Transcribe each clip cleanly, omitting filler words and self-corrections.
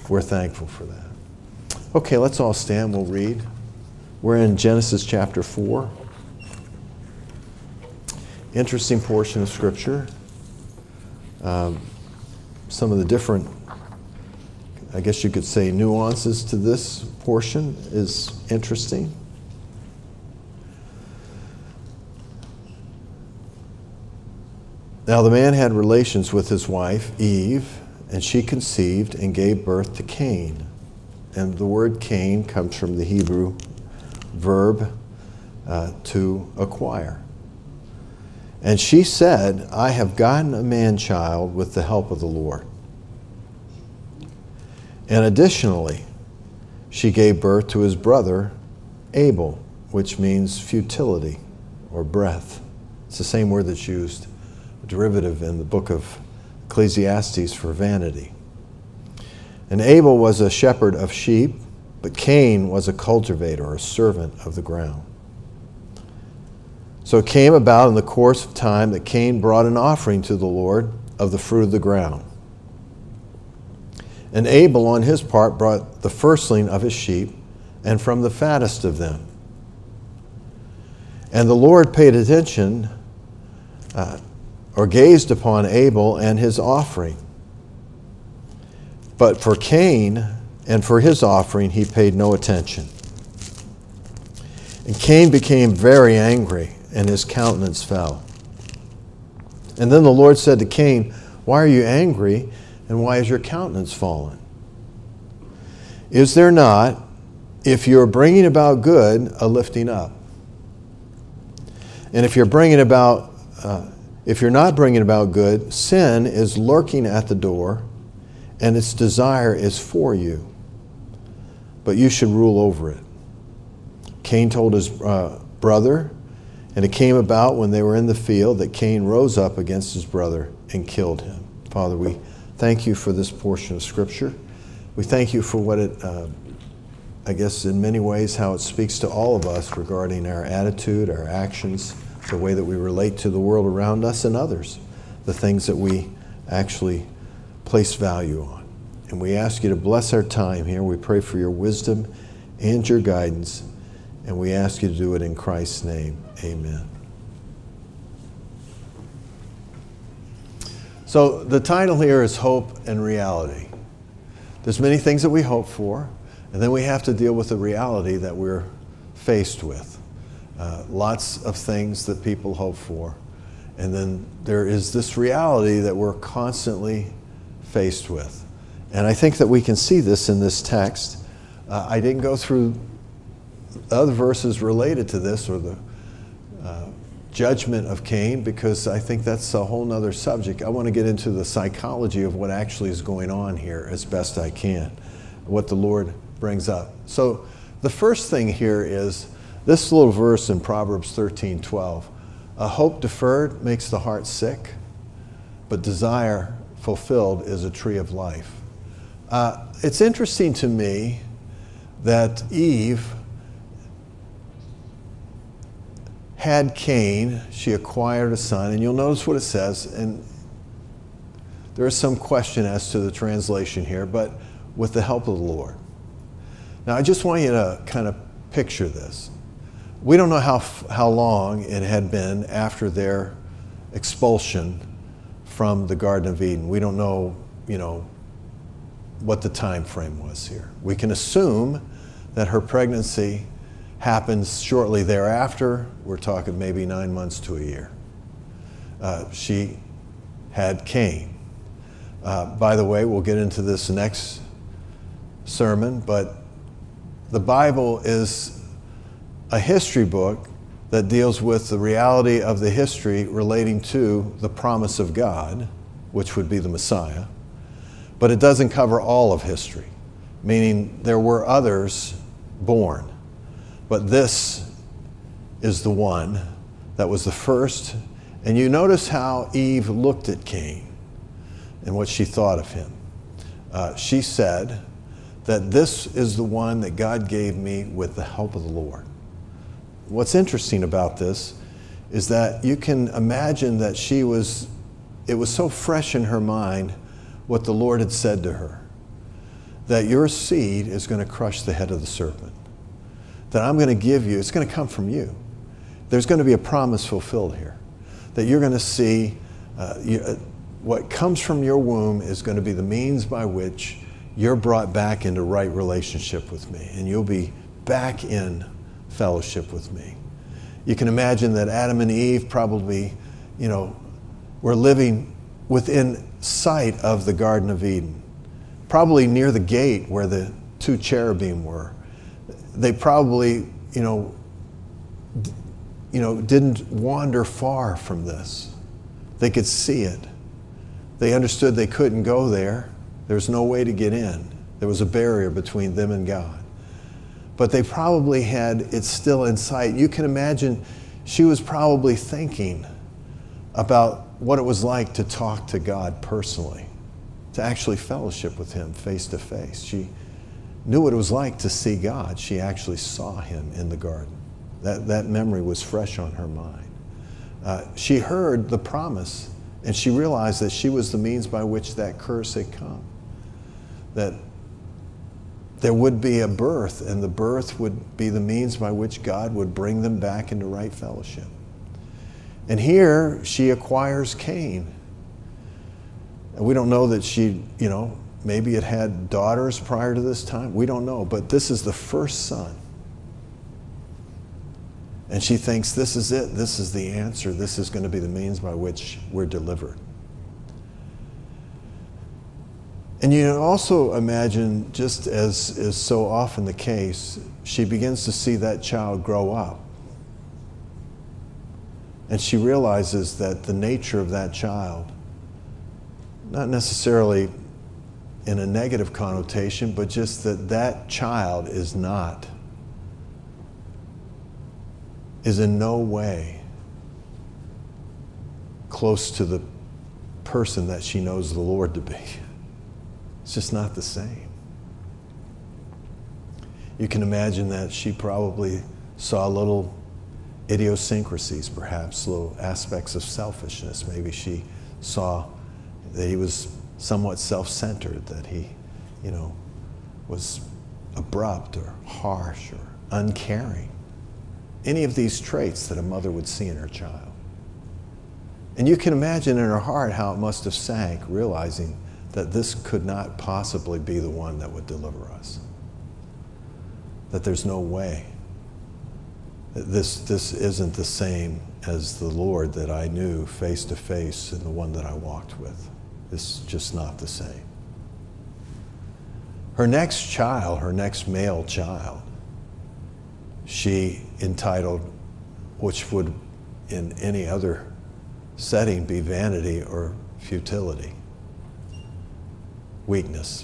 We're thankful for that. Okay, let's all stand. We'll read. We're in Genesis chapter 4. Interesting portion of Scripture. Some of the different, I guess you could say, nuances to this portion is interesting. Now the man had relations with his wife, Eve, and she conceived and gave birth to Cain. And the word Cain comes from the Hebrew verb to acquire. And she said, I have gotten a man-child with the help of the Lord. And additionally, she gave birth to his brother, Abel, which means futility or breath. It's the same word that's used, a derivative in the book of Ecclesiastes for vanity. And Abel was a shepherd of sheep, but Cain was a cultivator or a servant of the ground. So it came about in the course of time that Cain brought an offering to the Lord of the fruit of the ground. And Abel, on his part, brought the firstling of his sheep, and from the fattest of them. And the Lord paid attention, or gazed upon Abel and his offering. But for Cain and for his offering he paid no attention. And Cain became very angry, and his countenance fell. And then the Lord said to Cain, why are you angry, and why is your countenance fallen? Is there not, if you're bringing about good, a lifting up? And if you're not bringing about good, sin is lurking at the door, and its desire is for you. But you should rule over it. Cain told his brother, and it came about when they were in the field that Cain rose up against his brother and killed him. Father, we thank you for this portion of Scripture. We thank you for what it, I guess in many ways, how it speaks to all of us regarding our attitude, our actions, the way that we relate to the world around us and others, the things that we actually place value on. And we ask you to bless our time here. We pray for your wisdom and your guidance, and we ask you to do it in Christ's name. Amen. So the title here is Hope and Reality. There's many things that we hope for, and then we have to deal with the reality that we're faced with. Lots of things that people hope for, and then there is this reality that we're constantly faced with. And I think that we can see this in this text. I didn't go through other verses related to this or the judgment of Cain, because I think that's a whole nother subject. I want to get into the psychology of what actually is going on here as best I can, what the Lord brings up. So the first thing here is this little verse in Proverbs 13:12. A hope deferred makes the heart sick, but desire fulfilled is a tree of life. It's interesting to me that Eve had Cain, she acquired a son, and you'll notice what it says, and there is some question as to the translation here, but with the help of the Lord. Now I just want you to kind of picture this. We don't know how long it had been after their expulsion from the Garden of Eden. We don't know, what the time frame was here. We can assume that her pregnancy happens shortly thereafter. We're talking maybe 9 months to a year. She had Cain. By the way, we'll get into this next sermon, but the Bible is a history book that deals with the reality of the history relating to the promise of God, which would be the Messiah, but it doesn't cover all of history, meaning there were others born. But this is the one that was the first. And you notice how Eve looked at Cain and what she thought of him. She said that this is the one that God gave me with the help of the Lord. What's interesting about this is that you can imagine that it was so fresh in her mind what the Lord had said to her, that your seed is going to crush the head of the serpent. That I'm going to give you, it's going to come from you. There's going to be a promise fulfilled here. That you're going to see what comes from your womb is going to be the means by which you're brought back into right relationship with me. And you'll be back in fellowship with me. You can imagine that Adam and Eve probably, were living within sight of the Garden of Eden. Probably near the gate where the two cherubim were. They probably, didn't wander far from this. They could see it. They understood they couldn't go there. There was no way to get in. There was a barrier between them and God. But they probably had it still in sight. You can imagine she was probably thinking about what it was like to talk to God personally, to actually fellowship with him face to face. She knew what it was like to see God. She actually saw him in the garden. That memory was fresh on her mind. She heard the promise, and she realized that she was the means by which that curse had come. That there would be a birth, and the birth would be the means by which God would bring them back into right fellowship. And here she acquires Cain. And we don't know that she, maybe it had daughters prior to this time. We don't know. But this is the first son. And she thinks this is it. This is the answer. This is going to be the means by which we're delivered. And you also imagine, just as is so often the case, she begins to see that child grow up. And she realizes that the nature of that child, not necessarily in a negative connotation, but just that child is in no way close to the person that she knows the Lord to be. It's just not the same. You can imagine that she probably saw little idiosyncrasies, perhaps, little aspects of selfishness. Maybe she saw that he was somewhat self-centered, that he, was abrupt or harsh or uncaring. Any of these traits that a mother would see in her child. And you can imagine in her heart how it must have sank, realizing that this could not possibly be the one that would deliver us. That there's no way. This isn't the same as the Lord that I knew face to face and the one that I walked with. It's just not the same. Her next child, her next male child, she entitled, which would in any other setting be vanity or futility, weakness.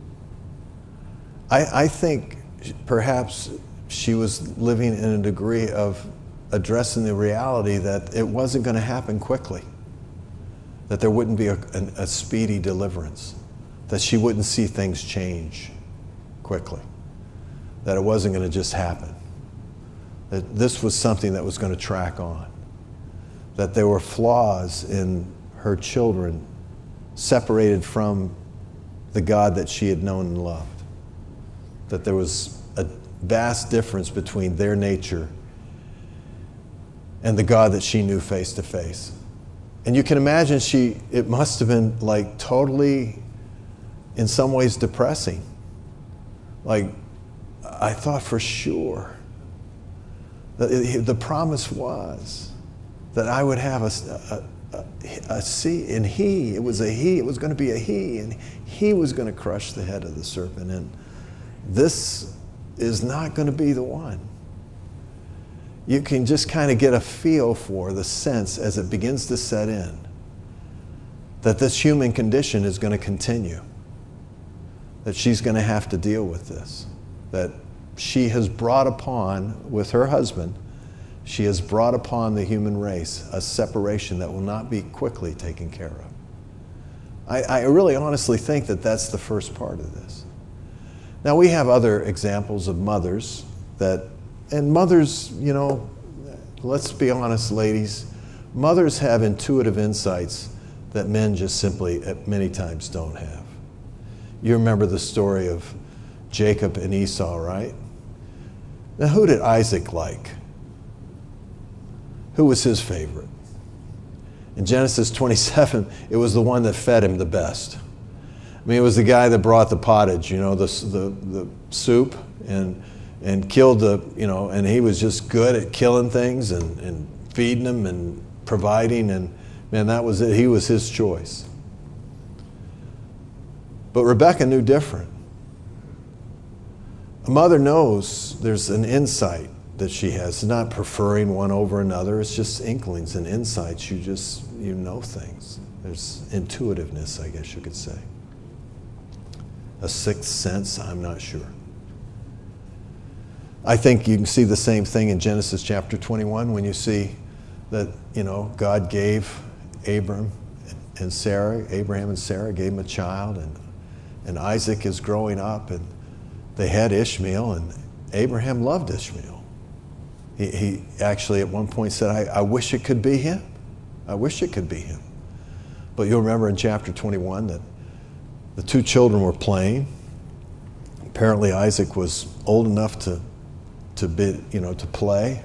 I think perhaps she was living in a degree of addressing the reality that it wasn't going to happen quickly, that there wouldn't be a speedy deliverance, that she wouldn't see things change quickly, that it wasn't going to just happen, that this was something that was going to track on, that there were flaws in her children separated from the God that she had known and loved, that there was a vast difference between their nature and the God that she knew face to face. And you can imagine it must have been like totally, in some ways, depressing. Like, I thought for sure that the promise was that I would have a seed, and it was going to be a he, and he was going to crush the head of the serpent, and this is not going to be the one. You can just kind of get a feel for the sense as it begins to set in that this human condition is going to continue, that she's going to have to deal with this, that she has brought upon, with her husband, she has brought upon the human race a separation that will not be quickly taken care of. I really honestly think that that's the first part of this. Now, we have other examples of mothers and mothers, let's be honest, ladies, mothers have intuitive insights that men just simply, many times, don't have. You remember the story of Jacob and Esau, right? Now, who did Isaac like? Who was his favorite? In Genesis 27, it was the one that fed him the best. I mean, it was the guy that brought the pottage, the soup, and killed and he was just good at killing things and feeding them and providing, and man, that was it. He was his choice. But Rebekah knew different. A mother knows there's an insight that she has. It's not preferring one over another. It's just inklings and insights. You know things. There's intuitiveness, I guess you could say. A sixth sense, I'm not sure. I think you can see the same thing in Genesis chapter 21 when you see that, God gave Abraham and Sarah gave him a child, and Isaac is growing up, and they had Ishmael, and Abraham loved Ishmael. He actually at one point said, I wish it could be him. I wish it could be him. But you'll remember in chapter 21 that the two children were playing. Apparently Isaac was old enough to play.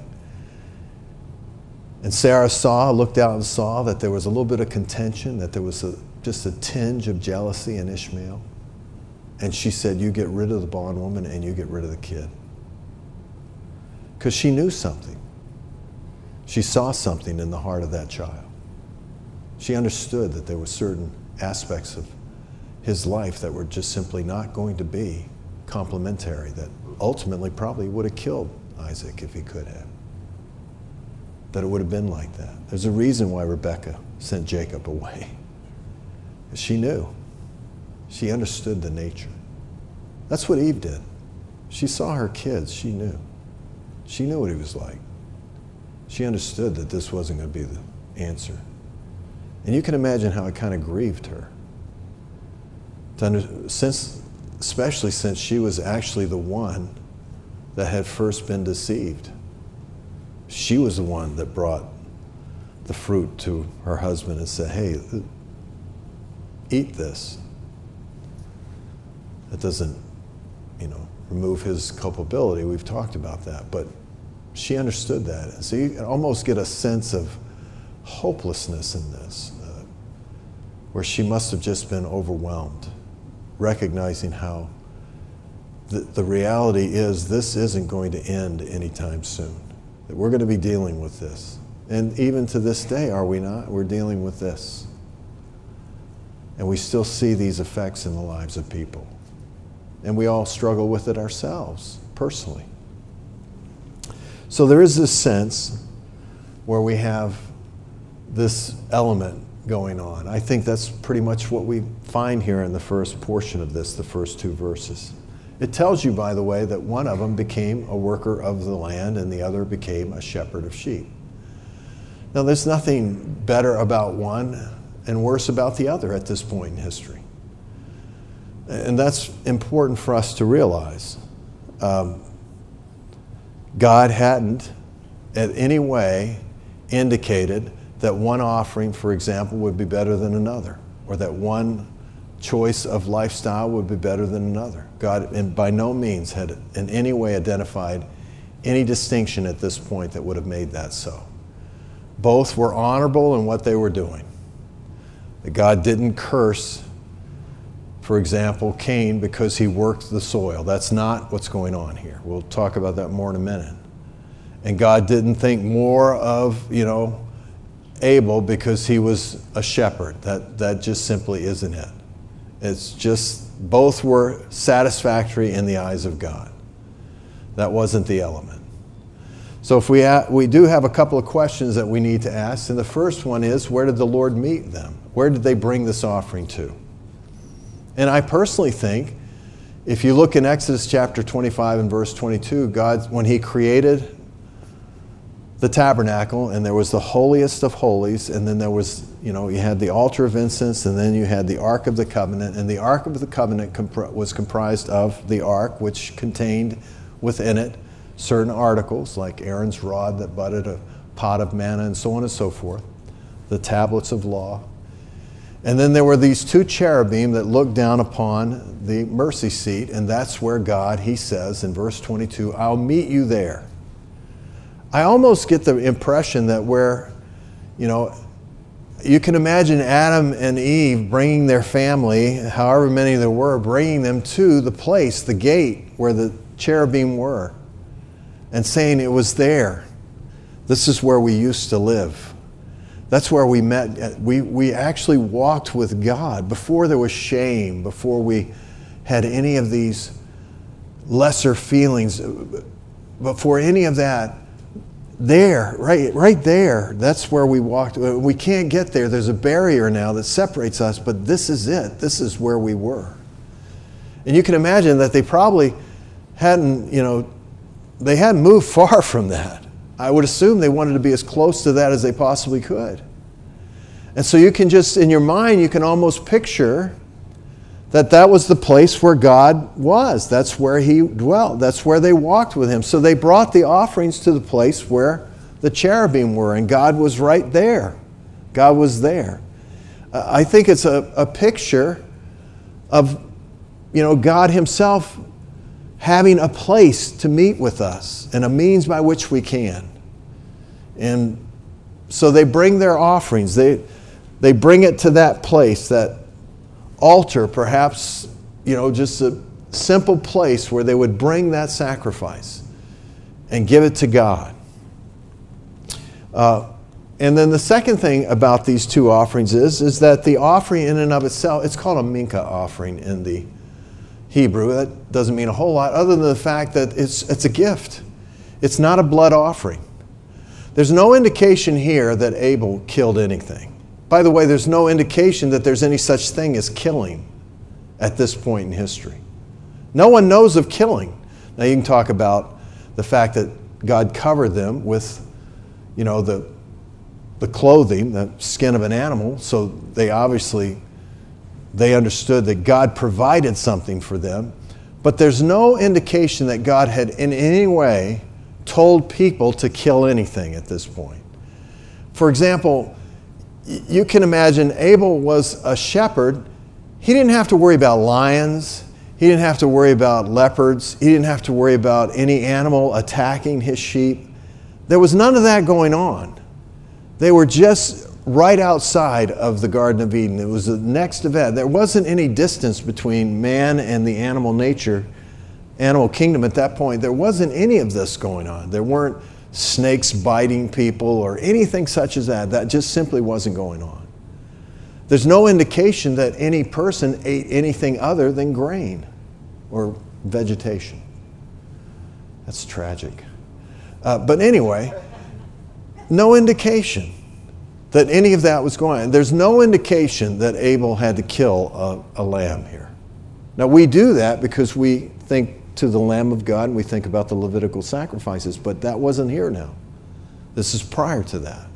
And Sarah looked out and saw that there was a little bit of contention, that there was just a tinge of jealousy in Ishmael. And she said, you get rid of the bondwoman and you get rid of the kid. Because she knew something. She saw something in the heart of that child. She understood that there were certain aspects of his life that were just simply not going to be complementary, that ultimately probably would have killed Isaac if he could have. That it would have been like that. There's a reason why Rebekah sent Jacob away. She knew. She understood the nature. That's what Eve did. She saw her kids. She knew. She knew what he was like. She understood that this wasn't going to be the answer. And you can imagine how it kind of grieved her. Especially since she was actually the one that had first been deceived. She was the one that brought the fruit to her husband and said, hey, eat this. That doesn't, remove his culpability. We've talked about that. But she understood that. And so you can almost get a sense of hopelessness in this, where she must have just been overwhelmed, recognizing how the reality is this isn't going to end anytime soon. That we're going to be dealing with this. And even to this day, are we not? We're dealing with this. And we still see these effects in the lives of people. And we all struggle with it ourselves, personally. So there is this sense where we have this element going on. I think that's pretty much what we find here in the first portion of this, the first two verses. It tells you, by the way, that one of them became a worker of the land and the other became a shepherd of sheep. Now, there's nothing better about one and worse about the other at this point in history. And that's important for us to realize. God hadn't in any way indicated that one offering, for example, would be better than another, or that one choice of lifestyle would be better than another. God by no means had in any way identified any distinction at this point that would have made that so. Both were honorable in what they were doing. God didn't curse, for example, Cain because he worked the soil. That's not what's going on here. We'll talk about that more in a minute. And God didn't think more of, Abel because he was a shepherd. That just simply isn't it. It's just both were satisfactory in the eyes of God. That wasn't the element. So if we do have a couple of questions that we need to ask, and the first one is, where did the Lord meet them? Where did they bring this offering to? And I personally think, if you look in Exodus chapter 25 and verse 22, God, when he created the tabernacle, and there was the holiest of holies, and then there was, you had the altar of incense, and then you had the Ark of the Covenant, and the Ark of the Covenant was comprised of the Ark, which contained within it certain articles, like Aaron's rod that budded a pot of manna, and so on and so forth, the tablets of law. And then there were these two cherubim that looked down upon the mercy seat, and that's where God, he says in verse 22, I'll meet you there. I almost get the impression that where, you can imagine Adam and Eve bringing their family, however many there were, bringing them to the place, the gate where the cherubim were, and saying it was there. This is where we used to live. That's where we met. We actually walked with God before there was shame, before we had any of these lesser feelings, before any of that. There, right there, that's where we walked. We can't get there. There's a barrier now that separates us, but this is it. This is where we were. And you can imagine that they probably hadn't, they hadn't moved far from that. I would assume they wanted to be as close to that as they possibly could. And so you can just, in your mind, you can almost picture that was the place where God was. That's where he dwelt. That's where they walked with him. So they brought the offerings to the place where the cherubim were, and God was right there. God was there. I think it's a picture of, God himself having a place to meet with us and a means by which we can. And so they bring their offerings. They bring it to that place, that altar, perhaps, just a simple place where they would bring that sacrifice and give it to God. And then the second thing about these two offerings is that the offering in and of itself, it's called a mincha offering in the Hebrew. That doesn't mean a whole lot other than the fact that it's a gift. It's not a blood offering. There's no indication here that Abel killed anything. By the way, there's no indication that there's any such thing as killing at this point in history. No one knows of killing. Now you can talk about the fact that God covered them with, the clothing, the skin of an animal, so they understood that God provided something for them. But there's no indication that God had in any way told people to kill anything at this point. For example, you can imagine Abel was a shepherd. He didn't have to worry about lions. He didn't have to worry about leopards. He didn't have to worry about any animal attacking his sheep. There was none of that going on. They were just right outside of the Garden of Eden. It was the next event. There wasn't any distance between man and the animal kingdom at that point. There wasn't any of this going on. There weren't snakes biting people or anything such as that. That just simply wasn't going on. There's no indication that any person ate anything other than grain or vegetation. That's tragic. But anyway, no indication that any of that was going on. There's no indication that Abel had to kill a lamb here. Now we do that because we think to the Lamb of God and we think about the Levitical sacrifices, but that wasn't here now. This is prior to that.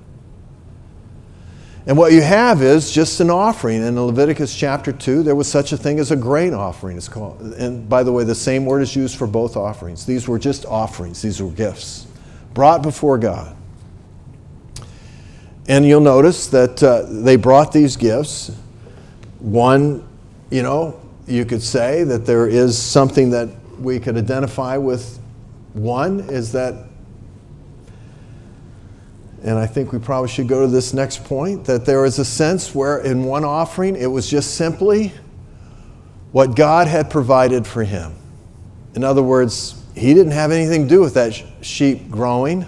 And what you have is just an offering. In Leviticus chapter 2, there was such a thing as a grain offering. It's called, and by the way, the same word is used for both offerings. These were just offerings. These were gifts brought before God. And you'll notice that they brought these gifts. One, you could say that there is something that we could identify with. One is that, and I think we probably should go to this next point, that there is a sense where in one offering it was just simply what God had provided for him. In other words, he didn't have anything to do with that sheep growing.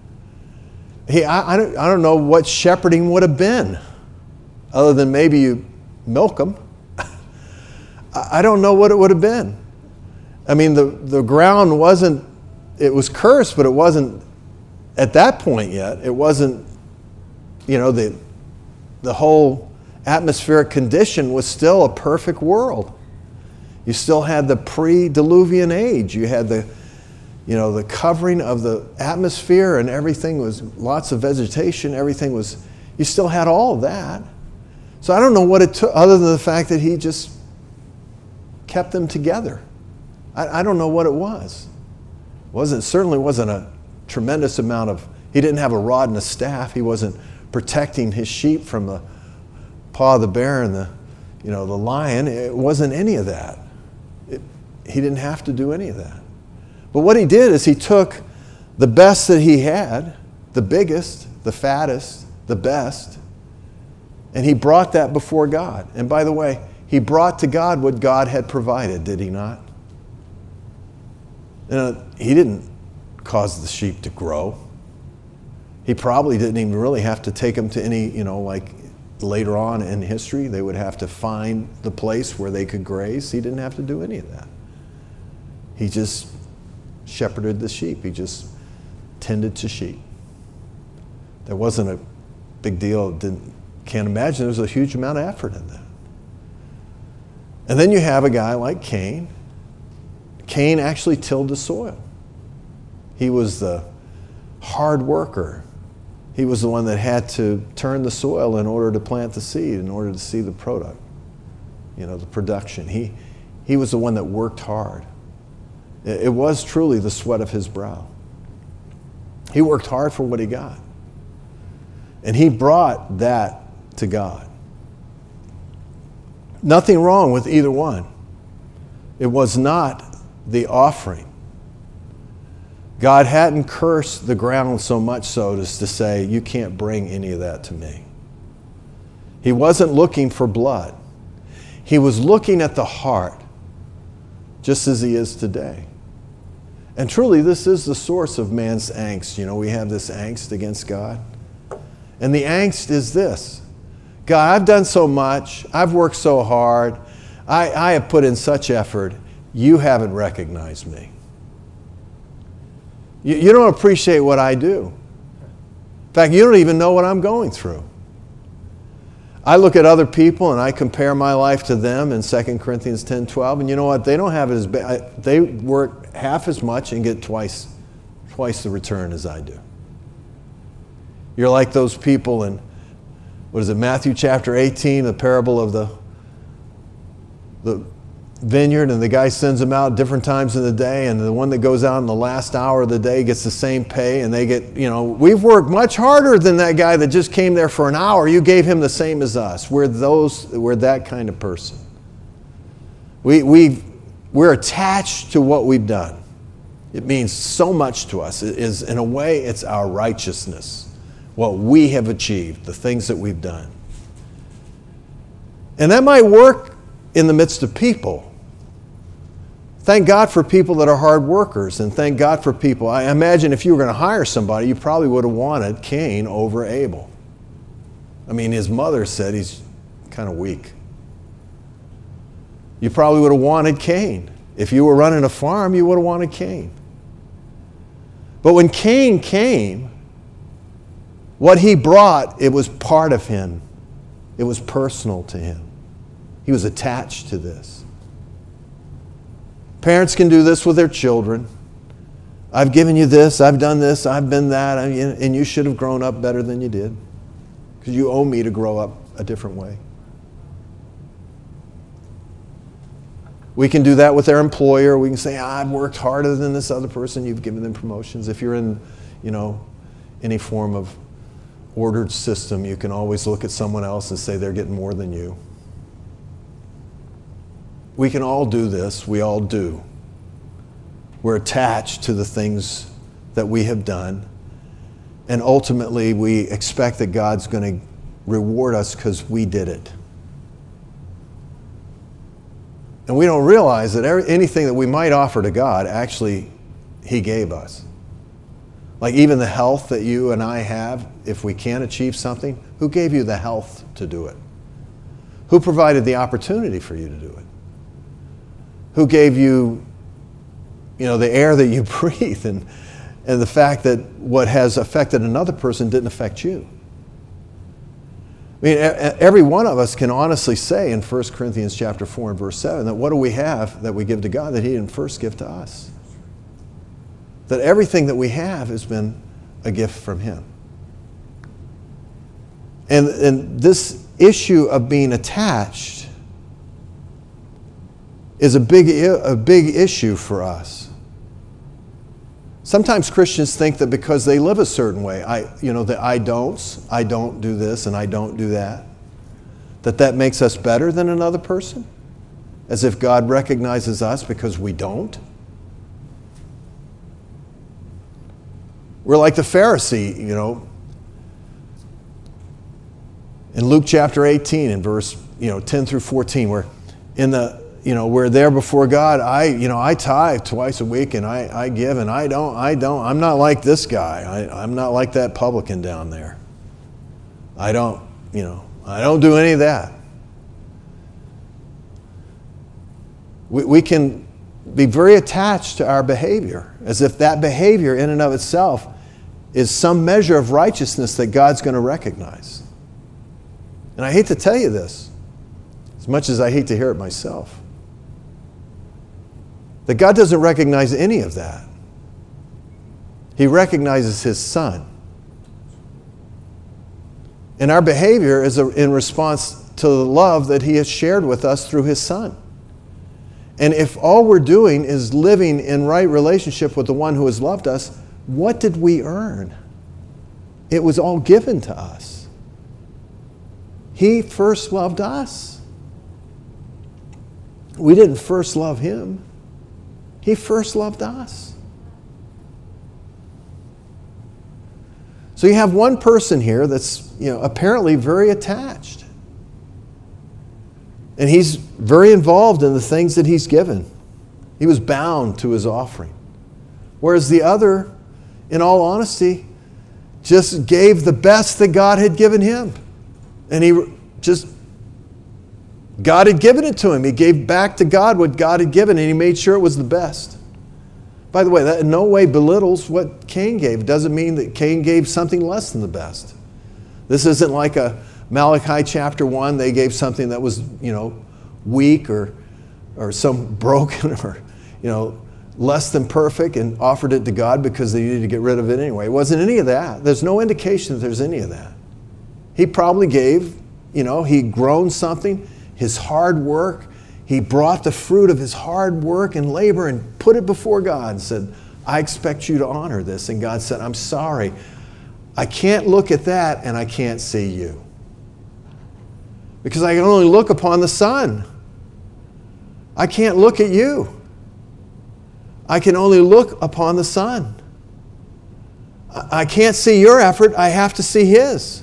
I don't know what shepherding would have been, other than maybe you milk them. I don't know what it would have been. I mean, the ground it was cursed, but it wasn't at that point yet. It wasn't, the whole atmospheric condition was still a perfect world. You still had the pre-diluvian age. You had the covering of the atmosphere, and everything was lots of vegetation. You still had all of that. So I don't know what it took, other than the fact that he just kept them together. I don't know what it was. Certainly wasn't a tremendous amount of, he didn't have a rod and a staff. He wasn't protecting his sheep from the paw of the bear and the lion. It wasn't any of that. He didn't have to do any of that. But what he did is he took the best that he had, the biggest, the fattest, the best, and he brought that before God. And by the way, he brought to God what God had provided, did he not? He didn't cause the sheep to grow. He probably didn't even really have to take them to any, like later on in history, they would have to find the place where they could graze. He didn't have to do any of that. He just shepherded the sheep. He just tended to sheep. There wasn't a big deal. Can't imagine there was a huge amount of effort in that. And then you have a guy like Cain. Cain actually tilled the soil. He was the hard worker. He was the one that had to turn the soil in order to plant the seed, in order to see the product, the production. He was the one that worked hard. It was truly the sweat of his brow. He worked hard for what he got. And he brought that to God. Nothing wrong with either one. It was not the offering. God hadn't cursed the ground so much so as to say, you can't bring any of that to me. He wasn't looking for blood. He was looking at the heart, just as he is today. And truly, this is the source of man's angst. We have this angst against God. And the angst is this. God, I've done so much. I've worked so hard. I have put in such effort. You haven't recognized me. You don't appreciate what I do. In fact, you don't even know what I'm going through. I look at other people and I compare my life to them in 2 Corinthians 10:12, and you know what? They don't have it as bad. They work half as much and get twice the return as I do. You're like those people in, Matthew chapter 18, the parable of the vineyard, and the guy sends them out different times in the day, and the one that goes out in the last hour of the day gets the same pay, and they get, we've worked much harder than that guy that just came there for an hour. You gave him the same as us. We're that kind of person. We're attached to what we've done. It means so much to us. It is, in a way, it's our righteousness, what we have achieved, the things that we've done. And that might work in the midst of people. Thank God for people that are hard workers, and thank God for people. I imagine if you were going to hire somebody, you probably would have wanted Cain over Abel. I mean, his mother said he's kind of weak. You probably would have wanted Cain. If you were running a farm, you would have wanted Cain. But when Cain came, what he brought, it was part of him. It was personal to him. He was attached to this. Parents can do this with their children. I've given you this, I've done this, I've been that, and you should have grown up better than you did, because you owe me to grow up a different way. We can do that with our employer. We can say, I've worked harder than this other person. You've given them promotions. If you're in, any form of ordered system, you can always look at someone else and say they're getting more than you. We can all do this. We all do. We're attached to the things that we have done. And ultimately, we expect that God's going to reward us because we did it. And we don't realize that anything that we might offer to God, actually, He gave us. Like even the health that you and I have, if we can't achieve something, who gave you the health to do it? Who provided the opportunity for you to do it? Who gave you, the air that you breathe, and the fact that what has affected another person didn't affect you? I mean, every one of us can honestly say in 1 Corinthians chapter 4 and verse 7 that what do we have that we give to God that He didn't first give to us? That everything that we have has been a gift from Him. And this issue of being attached is a big issue for us. Sometimes Christians think that because they live a certain way, the I don't do this and I don't do that that makes us better than another person? As if God recognizes us because we don't? We're like the Pharisee, in Luke chapter 18 in verse 10 through 14, where we're there before God. I tithe twice a week and I give, and I'm not like this guy. I'm not like that publican down there. I don't do any of that. We can be very attached to our behavior, as if that behavior in and of itself is some measure of righteousness that God's going to recognize. And I hate to tell you this, as much as I hate to hear it myself, that God doesn't recognize any of that. He recognizes His Son. And our behavior is in response to the love that He has shared with us through His Son. And if all we're doing is living in right relationship with the one who has loved us, what did we earn? It was all given to us. He first loved us. We didn't first love Him. He first loved us. So you have one person here that's, apparently very attached. And he's very involved in the things that he's given. He was bound to his offering. Whereas the other, in all honesty, just gave the best that God had given him. And God had given it to him. He gave back to God what God had given, and he made sure it was the best. By the way, that in no way belittles what Cain gave. It doesn't mean that Cain gave something less than the best. This isn't like a Malachi chapter 1. They gave something that was, weak or some broken or, less than perfect and offered it to God because they needed to get rid of it anyway. It wasn't any of that. There's no indication that there's any of that. He probably gave, he'd grown something, his hard work. He brought the fruit of his hard work and labor and put it before God and said, I expect you to honor this. And God said, I'm sorry. I can't look at that and I can't see you. Because I can only look upon the Son. I can't look at you. I can only look upon the Son. I can't see your effort. I have to see His.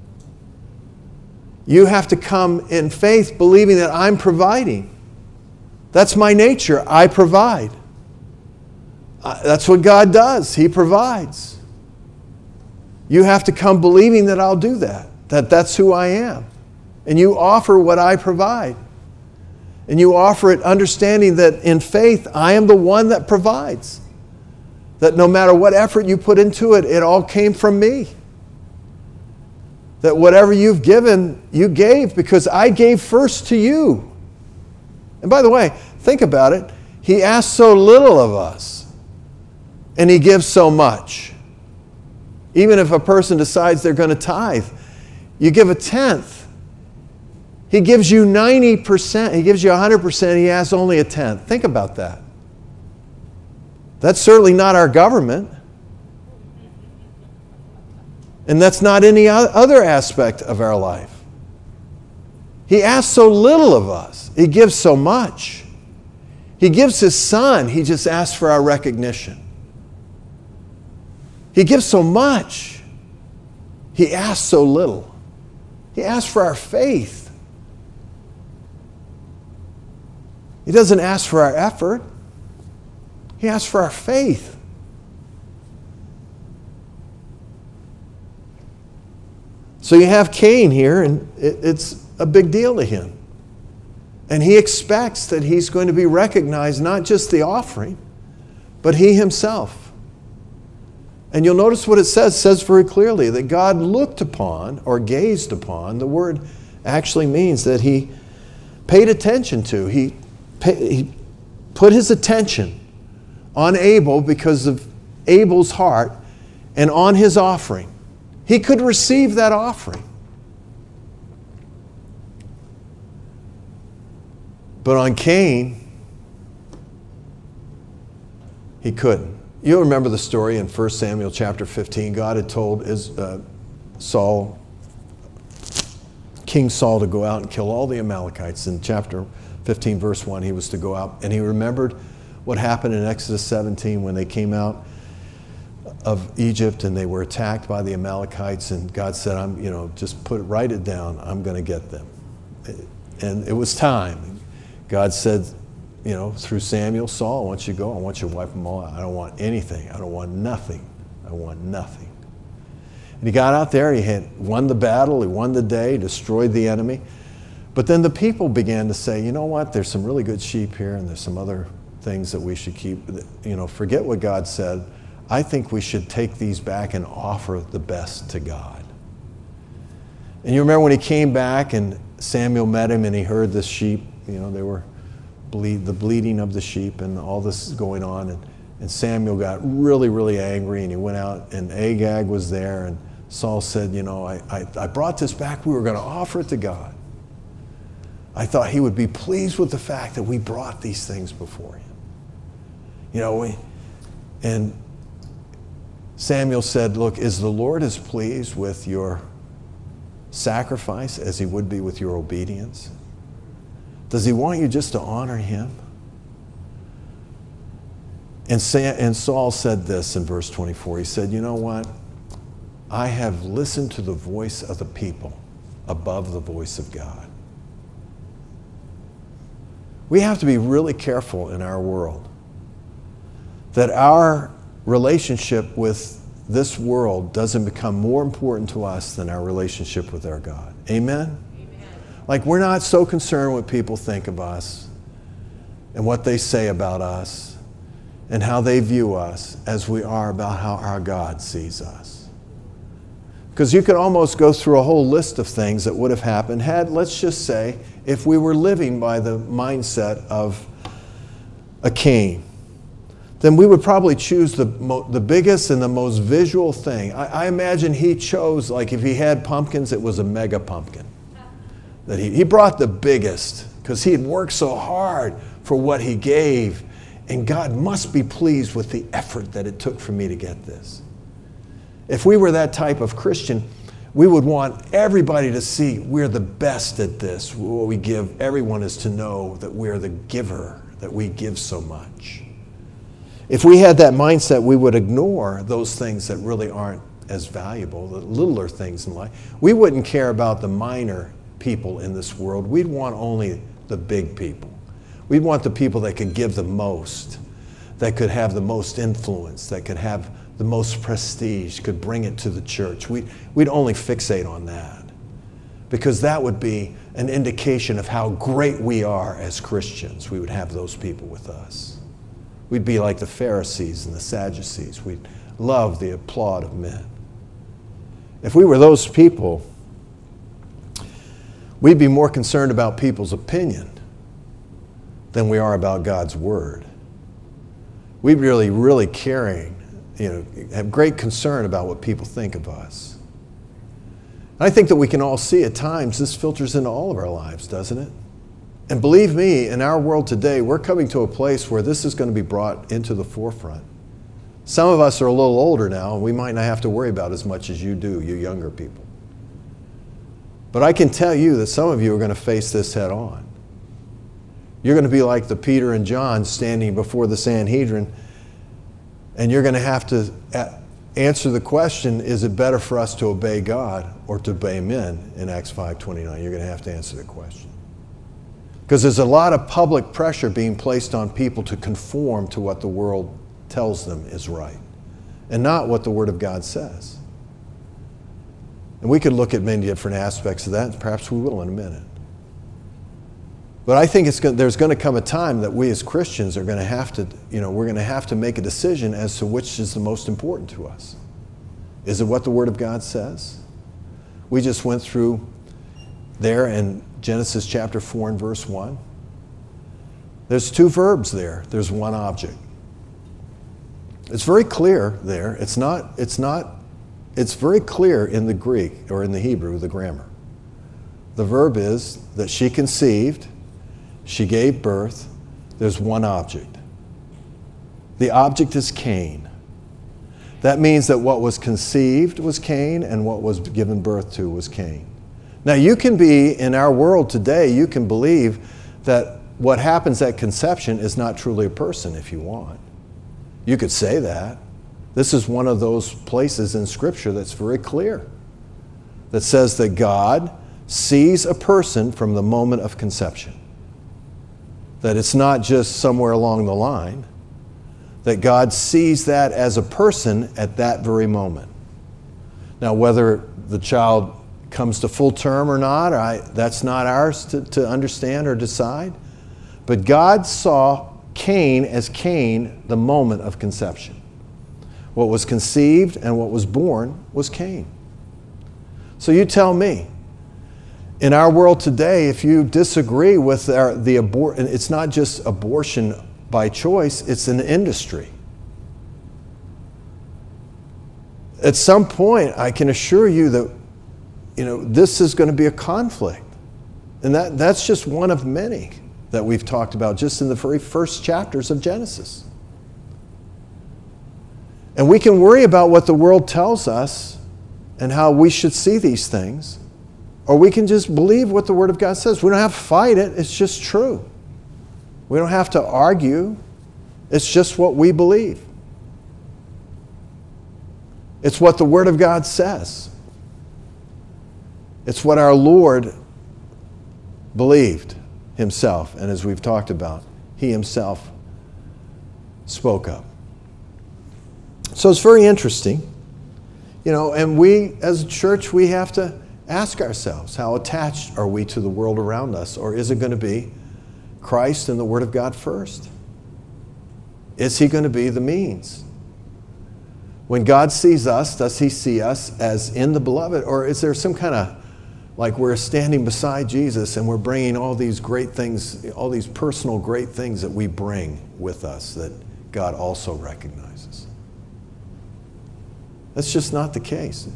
You have to come in faith believing that I'm providing. That's my nature. I provide. That's what God does. He provides. You have to come believing that I'll do that. That's who I am. And you offer what I provide. And you offer it understanding that in faith, I am the one that provides. That no matter what effort you put into it, it all came from me. That whatever you've given, you gave because I gave first to you. And by the way, think about it. He asks so little of us, and He gives so much. Even if a person decides they're going to tithe, you give a tenth. He gives you 90%. He gives you 100%. He asks only a tenth. Think about that. That's certainly not our government. And that's not any other aspect of our life. He asks so little of us. He gives so much. He gives His Son. He just asks for our recognition. He gives so much. He asks so little. He asks for our faith. He doesn't ask for our effort. He asks for our faith. So you have Cain here, and it's a big deal to him. And he expects that he's going to be recognized, not just the offering, but he himself. And you'll notice what it says. It says very clearly that God looked upon or gazed upon. The word actually means that He paid attention to. He put His attention on Abel because of Abel's heart and on his offering. He could receive that offering. But on Cain, he couldn't. You'll remember the story in 1 Samuel chapter 15. God had told Cain King Saul to go out and kill all the Amalekites. In chapter 15, verse 1, he was to go out, and he remembered what happened in Exodus 17 when they came out of Egypt and they were attacked by the Amalekites, and God said, just write it down, I'm going to get them. And it was time. God said, through Samuel, Saul, I want you to go, I want you to wipe them all out. I don't want anything, I don't want nothing, I want nothing. And he got out there, he had won the battle, he won the day, destroyed the enemy. But then the people began to say, you know what, there's some really good sheep here and there's some other things that we should keep. Forget what God said. I think we should take these back and offer the best to God. And you remember when he came back and Samuel met him and he heard the sheep, they were the bleating of the sheep and all this going on. And Samuel got really, really angry and he went out and Agag was there and Saul said, I brought this back. We were going to offer it to God. I thought he would be pleased with the fact that we brought these things before him. And Samuel said, look, is the Lord as pleased with your sacrifice as he would be with your obedience? Does he want you just to honor him? And Saul said this in verse 24. He said, you know what? I have listened to the voice of the people above the voice of God. We have to be really careful in our world that our relationship with this world doesn't become more important to us than our relationship with our God. Amen? Like, we're not so concerned what people think of us and what they say about us and how they view us as we are about how our God sees us. Because you could almost go through a whole list of things that would have happened had, let's just say, if we were living by the mindset of a king, then we would probably choose the biggest and the most visual thing. I imagine he chose, like if he had pumpkins, it was a mega pumpkin. That he brought the biggest because he had worked so hard for what he gave. And God must be pleased with the effort that it took for me to get this. If we were that type of Christian, we would want everybody to see we're the best at this. What we give everyone is to know that we're the giver, that we give so much. If we had that mindset, we would ignore those things that really aren't as valuable, the littler things in life. We wouldn't care about the minor people in this world. We'd want only the big people. We'd want the people that could give the most, that could have the most influence, that could have the most prestige, could bring it to the church. We'd only fixate on that because that would be an indication of how great we are as Christians. We would have those people with us. We'd be like the Pharisees and the Sadducees. We'd love the applaud of men. If we were those people, we'd be more concerned about people's opinion than we are about God's word. We'd really have great concern about what people think of us. I think that we can all see at times this filters into all of our lives, doesn't it? And believe me, in our world today, we're coming to a place where this is going to be brought into the forefront. Some of us are a little older now, and we might not have to worry about as much as you do, you younger people. But I can tell you that some of you are going to face this head on. You're going to be like the Peter and John standing before the Sanhedrin, and you're going to have to answer the question, is it better for us to obey God or to obey men in Acts 5:29? You're going to have to answer the question. Because there's a lot of public pressure being placed on people to conform to what the world tells them is right and not what the Word of God says. And we could look at many different aspects of that, and perhaps we will in a minute. But I think there's going to come a time that we as Christians are going to have to, we're going to have to make a decision as to which is the most important to us. Is it what the Word of God says? We just went through there in Genesis chapter 4 and verse 1. There's two verbs there. There's one object. It's very clear there. It's very clear in the Greek or in the Hebrew, the grammar. The verb is that she conceived, she gave birth. There's one object. The object is Cain. That means that what was conceived was Cain and what was given birth to was Cain. Now, you can be, in our world today, you can believe that what happens at conception is not truly a person if you want. You could say that. This is one of those places in Scripture that's very clear, that says that God sees a person from the moment of conception. That it's not just somewhere along the line, that God sees that as a person at that very moment. Now, whether the child comes to full term or not, that's not ours to understand or decide. But God saw Cain as Cain the moment of conception. What was conceived and what was born was Cain. So you tell me, in our world today, if you disagree with it's not just abortion by choice, it's an industry. At some point, I can assure you that this is going to be a conflict. And that's just one of many that we've talked about just in the very first chapters of Genesis. And we can worry about what the world tells us and how we should see these things, or we can just believe what the Word of God says. We don't have to fight it. It's just true. We don't have to argue. It's just what we believe. It's what the Word of God says. It's what our Lord believed himself, and as we've talked about, he himself spoke up. So it's very interesting, and we as a church, we have to ask ourselves, how attached are we to the world around us, or is it going to be Christ and the Word of God first? Is he going to be the means? When God sees us, does he see us as in the beloved, or is there some kind of, like we're standing beside Jesus and we're bringing all these great things, all these personal great things that we bring with us that God also recognizes? That's just not the case.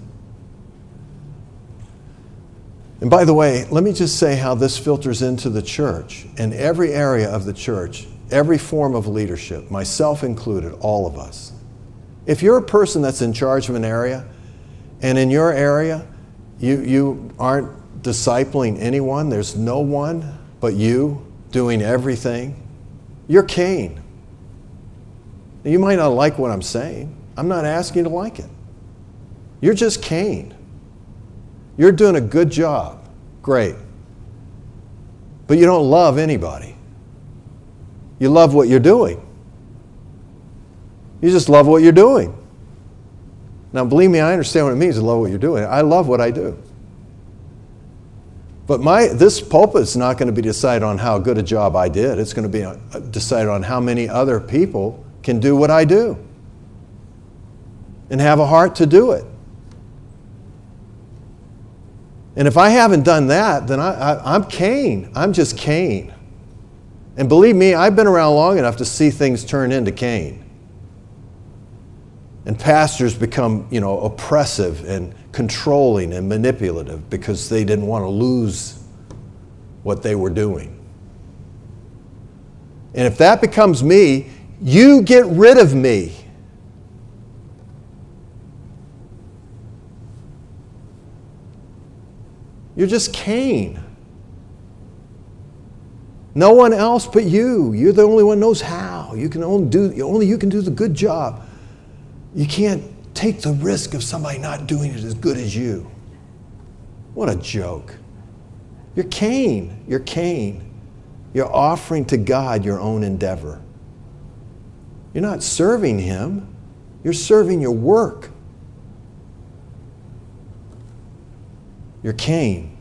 And by the way, let me just say how this filters into the church and every area of the church, every form of leadership, myself included, all of us. If you're a person that's in charge of an area, and in your area, you aren't discipling anyone, there's no one but you doing everything, you're Cain. You might not like what I'm saying. I'm not asking you to like it. You're just Cain. You're doing a good job. Great. But you don't love anybody. You love what you're doing. You just love what you're doing. Now, believe me, I understand what it means to love what you're doing. I love what I do. But this pulpit is not going to be decided on how good a job I did. It's going to be decided on how many other people can do what I do and have a heart to do it. And if I haven't done that, then I'm Cain. I'm just Cain. And believe me, I've been around long enough to see things turn into Cain. And pastors become, oppressive and controlling and manipulative because they didn't want to lose what they were doing. And if that becomes me, you get rid of me. You're just Cain. No one else but you. You're the only one who knows how. Only you can do the good job. You can't take the risk of somebody not doing it as good as you. What a joke. You're Cain. You're Cain. You're offering to God your own endeavor. You're not serving him. You're serving your work. You're Cain.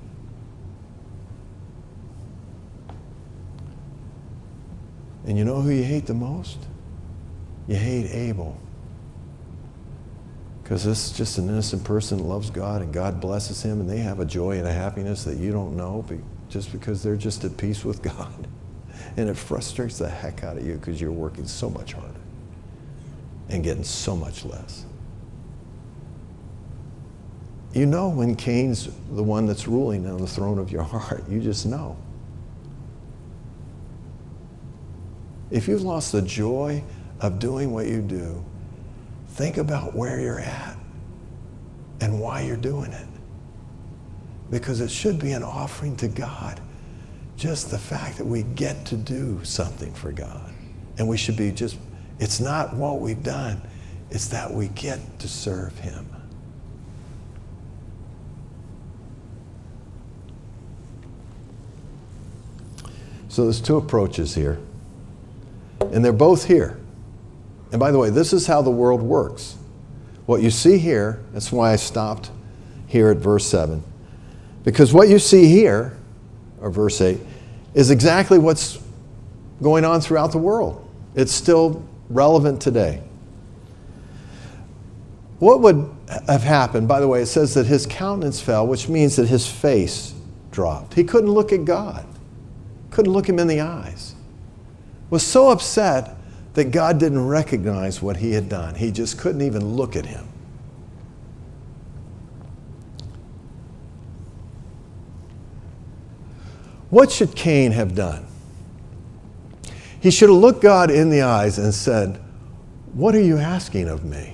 And you know who you hate the most? You hate Abel. Because this is just an innocent person that loves God and God blesses him and they have a joy and a happiness that you don't know just because they're just at peace with God. And it frustrates the heck out of you because you're working so much harder and getting so much less. You know when Cain's the one that's ruling on the throne of your heart. You just know. If you've lost the joy of doing what you do, think about where you're at and why you're doing it. because it should be an offering to God. Just the fact that we get to do something for God. And we should be just, it's not what we've done, it's that we get to serve him. So there's two approaches here. And they're both here. And by the way, this is how the world works. What you see here, that's why I stopped here at verse 7. Because what you see here, or verse 8, is exactly what's going on throughout the world. It's still relevant today. What would have happened, by the way, it says that his countenance fell, which means that his face dropped. He couldn't look at God. Couldn't look him in the eyes. Was so upset that God didn't recognize what he had done. He just couldn't even look at him. What should Cain have done? He should have looked God in the eyes and said, "What are you asking of me?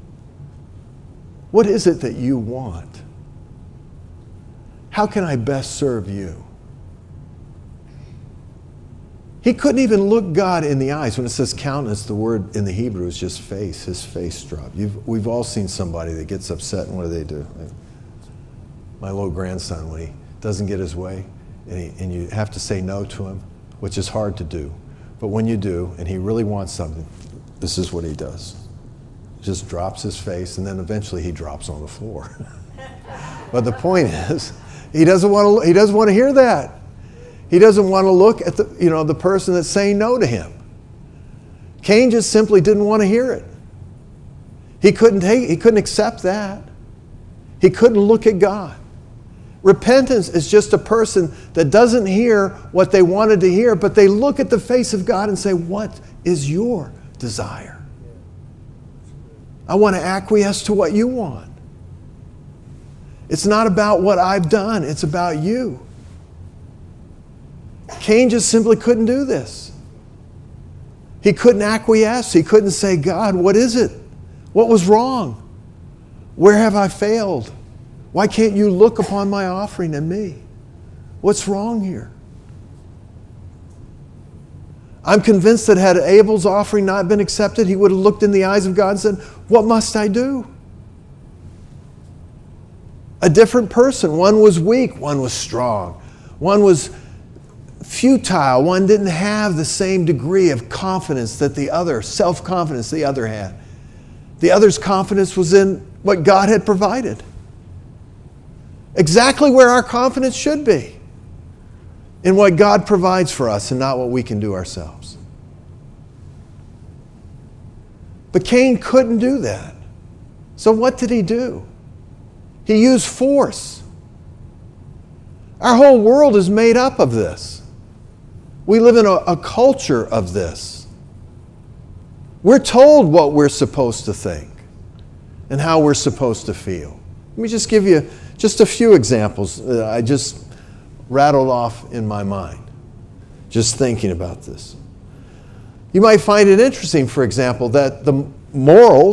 What is it that you want? How can I best serve you?" He couldn't even look God in the eyes. When it says countenance, the word in the Hebrew is just face. His face dropped. We've all seen somebody that gets upset, and what do? My little grandson, when he doesn't get his way, and you have to say no to him, which is hard to do. But when you do, and he really wants something, this is what he does. Just drops his face, and then eventually he drops on the floor. But the point is, he doesn't want to hear that. He doesn't want to look at the person that's saying no to him. Cain just simply didn't want to hear it. He couldn't accept that. He couldn't look at God. Repentance is just a person that doesn't hear what they wanted to hear, but they look at the face of God and say, "What is your desire? I want to acquiesce to what you want. It's not about what I've done, it's about you." Cain just simply couldn't do this. He couldn't acquiesce. He couldn't say, "God, what is it? What was wrong? Where have I failed? Why can't you look upon my offering and me? What's wrong here?" I'm convinced that had Abel's offering not been accepted, he would have looked in the eyes of God and said, "What must I do?" A different person. One was weak, one was strong. One was futile. One didn't have the same degree of confidence that the other, self-confidence the other had. The other's confidence was in what God had provided. Exactly where our confidence should be. In what God provides for us and not what we can do ourselves. But Cain couldn't do that. So what did he do? He used force. Our whole world is made up of this. We live in a culture of this. We're told what we're supposed to think and how we're supposed to feel. Let me just give you just a few examples that I just rattled off in my mind, just thinking about this. You might find it interesting, for example, that the moral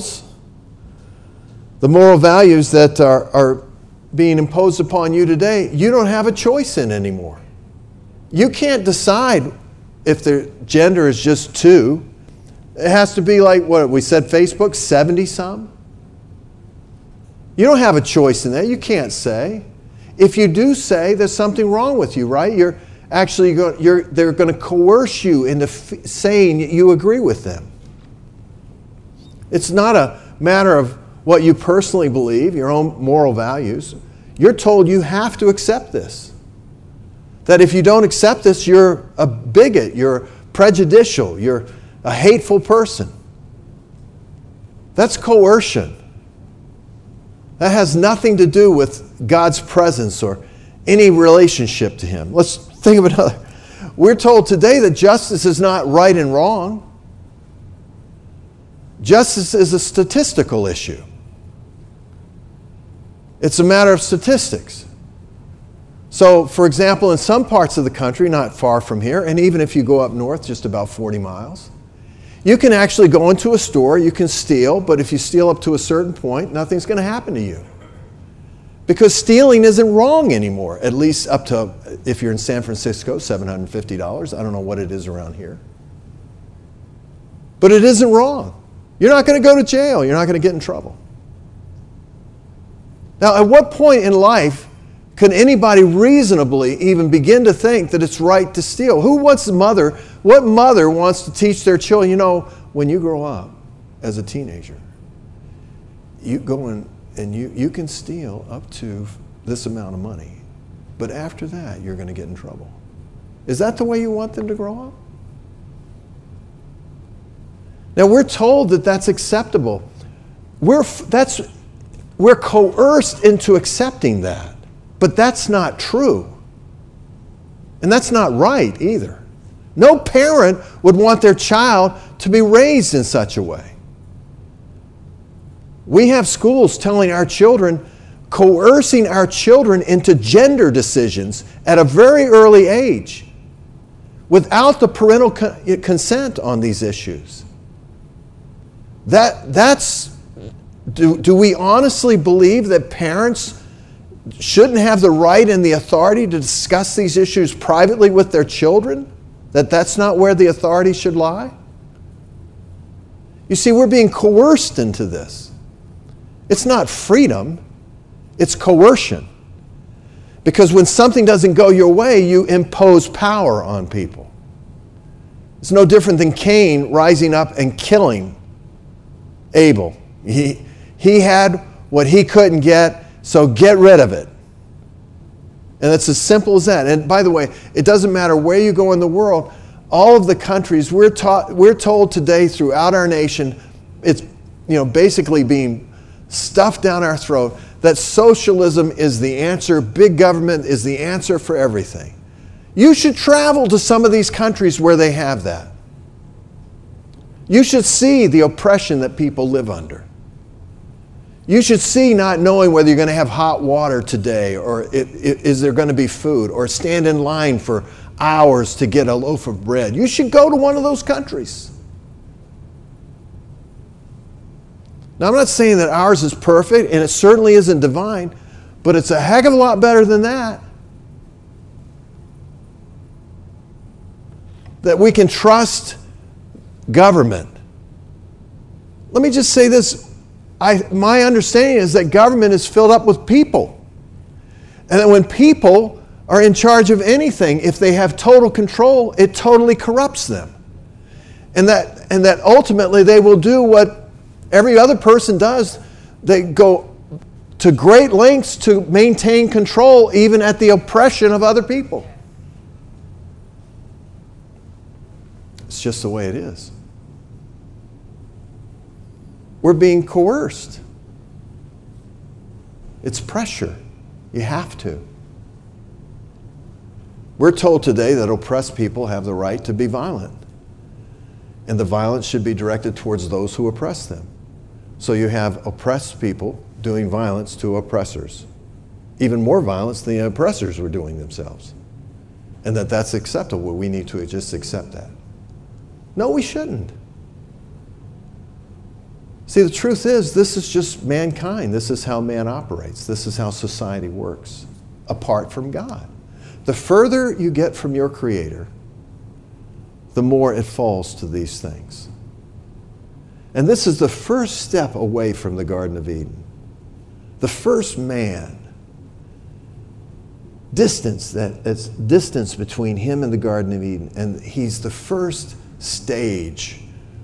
values that are being imposed upon you today, you don't have a choice in anymore. You can't decide if the gender is just 2. It has to be like, what we said, Facebook, 70-some. You don't have a choice in that. You can't say. If you do say, there's something wrong with you, right? They're going to coerce you into saying you agree with them. It's not a matter of what you personally believe, your own moral values. You're told you have to accept this. That if you don't accept this, you're a bigot, you're prejudicial, you're a hateful person. That's coercion. That has nothing to do with God's presence or any relationship to Him. Let's think of another. We're told today that justice is not right and wrong. Justice is a statistical issue. It's a matter of statistics. So, for example, in some parts of the country, not far from here, and even if you go up north just about 40 miles, you can actually go into a store, you can steal, but if you steal up to a certain point, nothing's going to happen to you. Because stealing isn't wrong anymore, at least up to, if you're in San Francisco, $750. I don't know what it is around here. But it isn't wrong. You're not going to go to jail. You're not going to get in trouble. Now, at what point in life can anybody reasonably even begin to think that it's right to steal? What mother wants to teach their children, when you grow up as a teenager, you go in and you can steal up to this amount of money, but after that, you're going to get in trouble. Is that the way you want them to grow up? Now, we're told that that's acceptable. We're coerced into accepting that, but that's not true. And that's not right either. No parent would want their child to be raised in such a way. We have schools telling our children, coercing our children into gender decisions at a very early age without the parental consent on these issues. Do we honestly believe that parents shouldn't have the right and the authority to discuss these issues privately with their children? That's not where the authority should lie? You see, we're being coerced into this. It's not freedom, it's coercion. Because when something doesn't go your way, you impose power on people. It's no different than Cain rising up and killing Abel. He had what he couldn't get, so get rid of it. And it's as simple as that. And by the way, it doesn't matter where you go in the world, all of the countries, we're told today throughout our nation, it's basically being stuffed down our throat, that socialism is the answer, big government is the answer for everything. You should travel to some of these countries where they have that. You should see the oppression that people live under. You should see not knowing whether you're going to have hot water today, or is there going to be food, or stand in line for hours to get a loaf of bread. You should go to one of those countries. Now, I'm not saying that ours is perfect, and it certainly isn't divine, but it's a heck of a lot better than that. That we can trust government. Let me just say this. My understanding is that government is filled up with people. And that when people are in charge of anything, if they have total control, it totally corrupts them. And that ultimately they will do what every other person does. They go to great lengths to maintain control, even at the oppression of other people. It's just the way it is. We're being coerced. It's pressure. You have to. We're told today that oppressed people have the right to be violent. And the violence should be directed towards those who oppress them. So you have oppressed people doing violence to oppressors. Even more violence than the oppressors were doing themselves. And that's acceptable. We need to just accept that. No, we shouldn't. See, the truth is, this is just mankind. This is how man operates. This is how society works, apart from God. The further you get from your Creator, the more it falls to these things. And this is the first step away from the Garden of Eden. The first man, distance between him and the Garden of Eden. And he's the first stage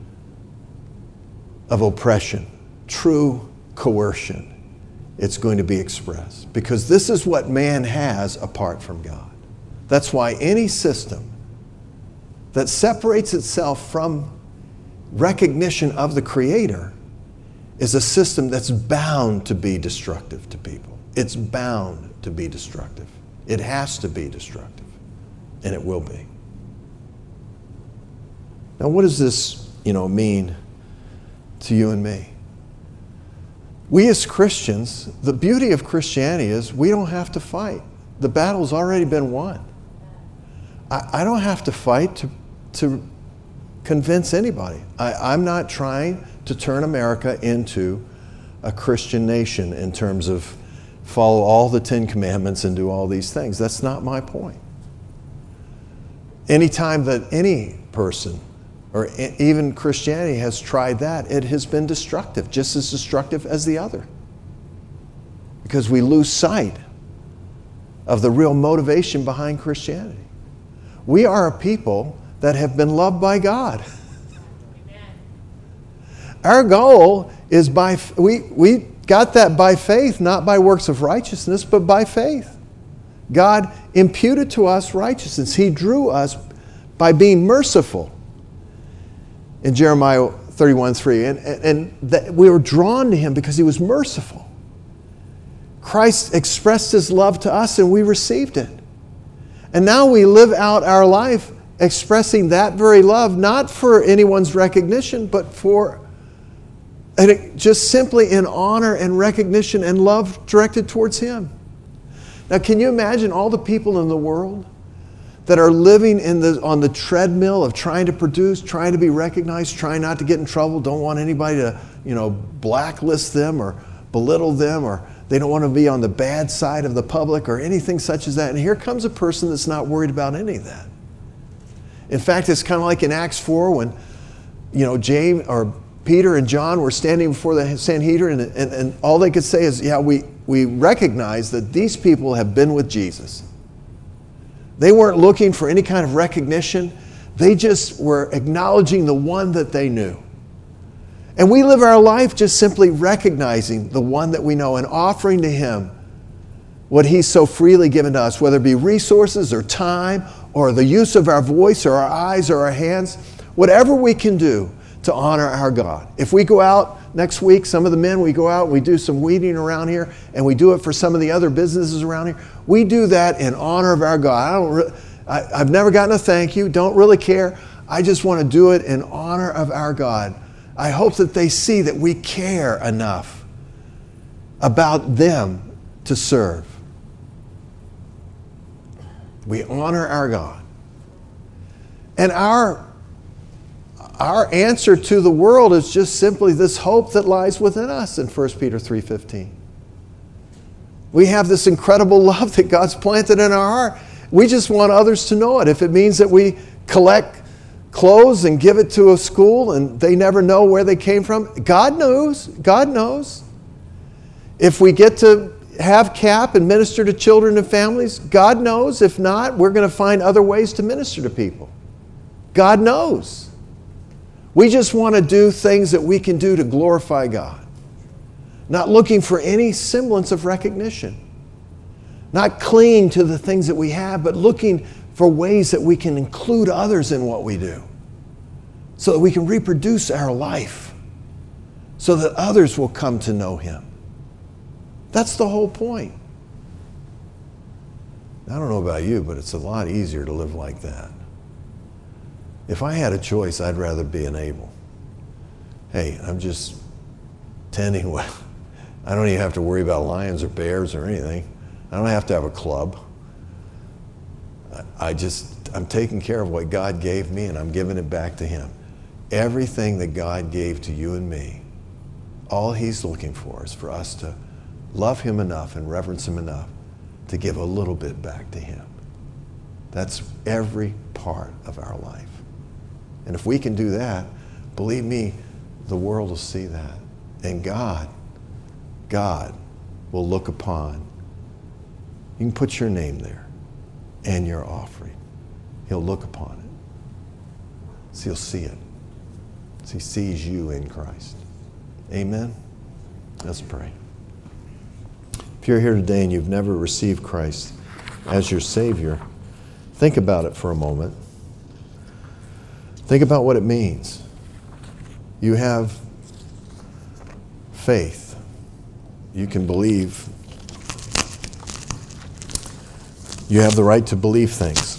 of oppression, true coercion. It's going to be expressed. Because this is what man has apart from God. That's why any system that separates itself from recognition of the Creator is a system that's bound to be destructive to people. It's bound to be destructive. It has to be destructive. And it will be. Now, what does this, mean to you and me? We as Christians, the beauty of Christianity is we don't have to fight. The battle's already been won. I don't have to fight to convince anybody. I'm not trying to turn America into a Christian nation in terms of follow all the 10 commandments and do all these things. That's not my point. Anytime that any person or even Christianity has tried that, it has been destructive, just as destructive as the other. Because we lose sight of the real motivation behind Christianity. We are a people that have been loved by God. Our goal is we got that by faith, not by works of righteousness, but by faith. God imputed to us righteousness. He drew us by being merciful. In Jeremiah 31:3, and that we were drawn to Him because He was merciful. Christ expressed His love to us and we received it. And now we live out our life expressing that very love, not for anyone's recognition, but just simply in honor and recognition and love directed towards Him. Now, can you imagine all the people in the world that are living on the treadmill of trying to produce, trying to be recognized, trying not to get in trouble, don't want anybody to, blacklist them or belittle them, or they don't want to be on the bad side of the public or anything such as that. And here comes a person that's not worried about any of that. In fact, it's kind of like in Acts 4 when, James or Peter and John were standing before the Sanhedrin, and all they could say is, yeah, we recognize that these people have been with Jesus. They weren't looking for any kind of recognition. They just were acknowledging the one that they knew. And we live our life just simply recognizing the one that we know and offering to Him what He's so freely given to us, whether it be resources or time or the use of our voice or our eyes or our hands, whatever we can do to honor our God. If we go out next week, some of the men, we go out and we do some weeding around here, and we do it for some of the other businesses around here. We do that in honor of our God. I've never gotten a thank you, don't really care. I just want to do it in honor of our God. I hope that they see that we care enough about them to serve. We honor our God. And our answer to the world is just simply this hope that lies within us in 1 Peter 3:15. We have this incredible love that God's planted in our heart. We just want others to know it. If it means that we collect clothes and give it to a school and they never know where they came from, God knows. God knows. If we get to have CAP and minister to children and families, God knows. If not, we're going to find other ways to minister to people. God knows. We just want to do things that we can do to glorify God. Not looking for any semblance of recognition. Not clinging to the things that we have, but looking for ways that we can include others in what we do. So that we can reproduce our life. So that others will come to know Him. That's the whole point. I don't know about you, but it's a lot easier to live like that. If I had a choice, I'd rather be an Abel. Hey, I'm just tending well. I don't even have to worry about lions or bears or anything. I don't have to have a club. I'm taking care of what God gave me, and I'm giving it back to Him. Everything that God gave to you and me, all He's looking for is for us to love Him enough and reverence Him enough to give a little bit back to Him. That's every part of our life. And if we can do that, believe me, the world will see that. And God will look upon. You can put your name there and your offering. He'll look upon it. So He'll see it. So He sees you in Christ. Amen? Let's pray. If you're here today and you've never received Christ as your Savior, think about it for a moment. Think about what it means. You have faith. You can believe. You have the right to believe things.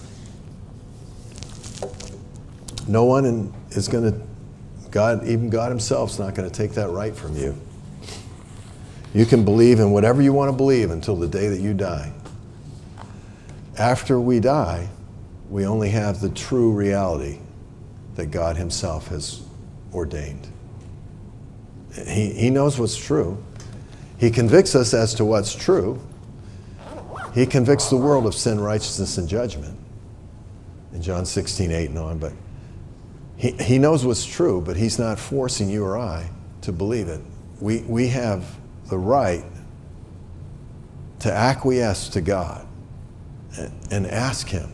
No one is going to, even God Himself is not going to take that right from you. You can believe in whatever you want to believe until the day that you die. After we die, we only have the true reality that God Himself has ordained. He knows what's true. He convicts us as to what's true. He convicts the world of sin, righteousness, and judgment in John 16:8 and on. But he knows what's true, but he's not forcing you or I to believe it. We have the right to acquiesce to God and ask him.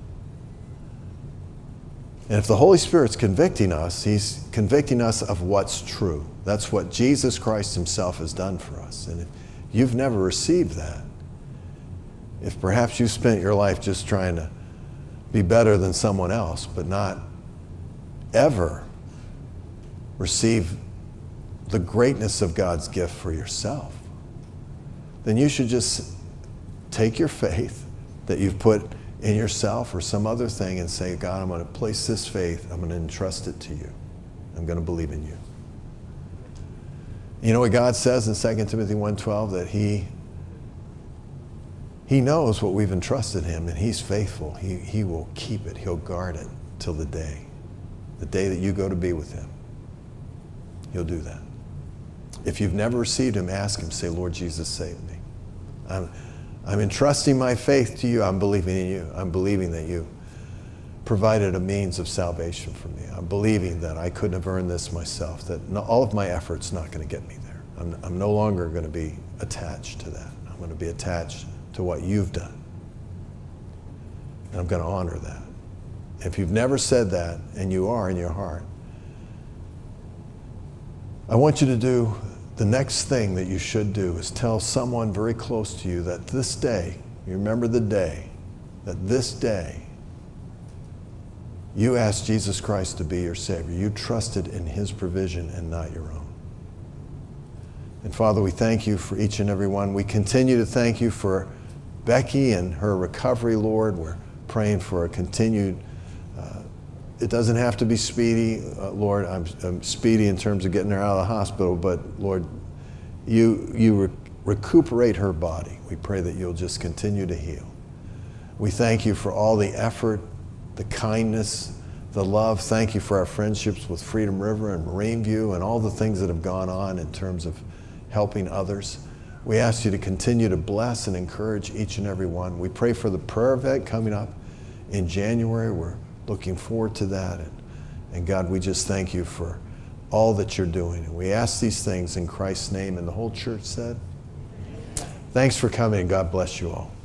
And if the Holy Spirit's convicting us, he's convicting us of what's true. That's what Jesus Christ himself has done for us. And if you've never received that, if perhaps you spent your life just trying to be better than someone else, but not ever receive the greatness of God's gift for yourself, then you should just take your faith that you've put in yourself or some other thing and say, God, I'm going to place this faith, I'm going to entrust it to you. I'm going to believe in you. You know what God says in 2 Timothy 1:12? That He knows what we've entrusted him, and he's faithful. He will keep it. He'll guard it till the day that you go to be with him. He'll do that. If you've never received him, ask him. Say, Lord Jesus, save me. I'm entrusting my faith to you. I'm believing in you. I'm believing that you provided a means of salvation for me. I'm believing that I couldn't have earned this myself, that all of my effort's not going to get me there. I'm no longer going to be attached to that. I'm going to be attached to what you've done. And I'm going to honor that. If you've never said that, and you are in your heart, I want you to do the next thing that you should do is tell someone very close to you that this day, you remember the day, that this day you asked Jesus Christ to be your Savior. You trusted in his provision and not your own. And Father, we thank you for each and every one. We continue to thank you for Becky and her recovery, Lord. We're praying for a continued, it doesn't have to be speedy, Lord. I'm speedy in terms of getting her out of the hospital, but Lord, you recuperate her body. We pray that you'll just continue to heal. We thank you for all the effort, the kindness, the love. Thank you for our friendships with Freedom River and Marine View and all the things that have gone on in terms of helping others. We ask you to continue to bless and encourage each and every one. We pray for the prayer event coming up in January. We're looking forward to that. And God, we just thank you for all that you're doing. And we ask these things in Christ's name. And the whole church said, thanks for coming, and God bless you all.